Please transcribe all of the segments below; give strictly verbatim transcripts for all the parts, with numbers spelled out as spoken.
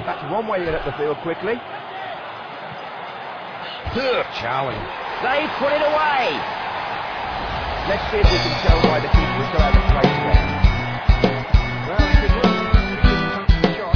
That's one way in at the field quickly. Challenge. They put it away. Let's see if we can tell why the keeper still hasn't played there. Well, he could look for the shot.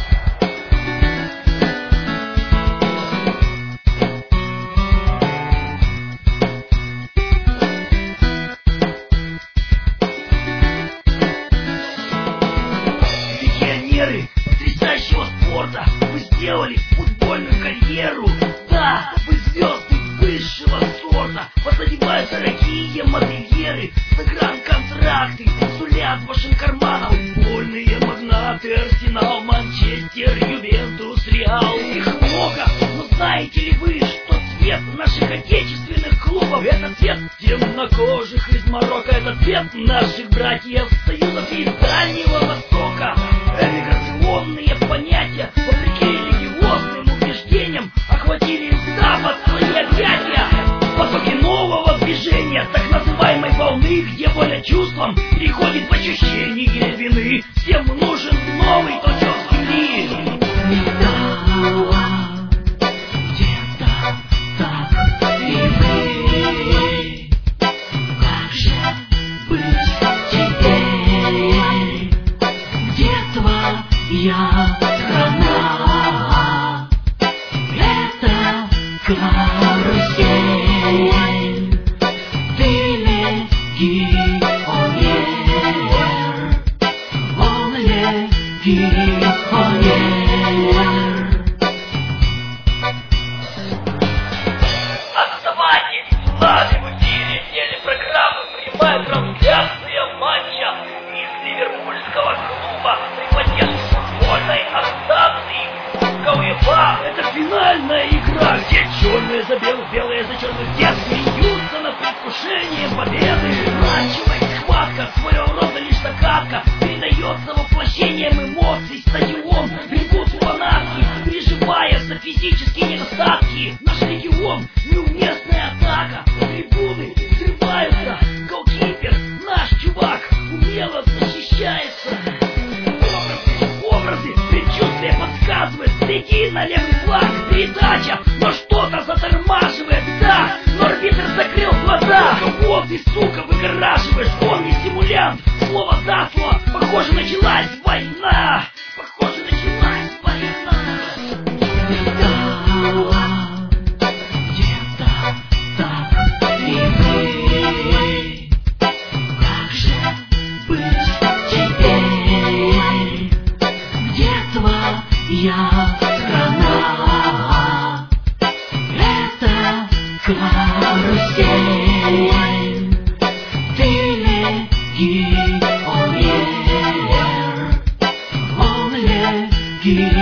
Легионеры потрясающего спорта, вы сделали футбольную карьеру. Да, вы звезды высшего сорта. Вас задевают дорогие модельеры, загранконтракты сулят вашим карманам футбольные магнаты. Арсенал, Манчестер, Ювентус, Реал. Их много, но знаете ли вы, что цвет наших отечественных клубов — это цвет темнокожих из Марокко, это цвет наших братьев Союзов из Дальнего Востока. Эмиграционные понятия, вопреки религиозным убеждениям, охватили Запад свои объятия. Потоки нового движения, так называемой волны, где воля чувством переходит в ощущение вины. Всем нужен новый точок земли. Я страна, это карусель, ты легионер, он легионер. Отставайте, славе в эфире телепрограммы принимают трансляция матча из ливерпульского клуба при поддержке футбольной ассоциации. УЕФА — это финальная игра, где черные за белых, белые за черных, все смеются над предвкушением победы. Началась схватка, своего рода лишь догадка, передается воплощением эмоций. Стадион бегут фанатки, переживая за физические недостатки. Наш регион — неуместная атака, трибуны взрываются, голкипер, наш чувак, умело защищается. Образы, предчувствие подсказывает, гляди на левый фланг, передача, но что-то затормаживает, да, но арбитр закрыл глаза. Вот ты, сука, выгораживаешь, он не симулянт, слово за слово, похоже, началась война, похоже, началась война. Я страна, это карусель, ты легионер, он легионер.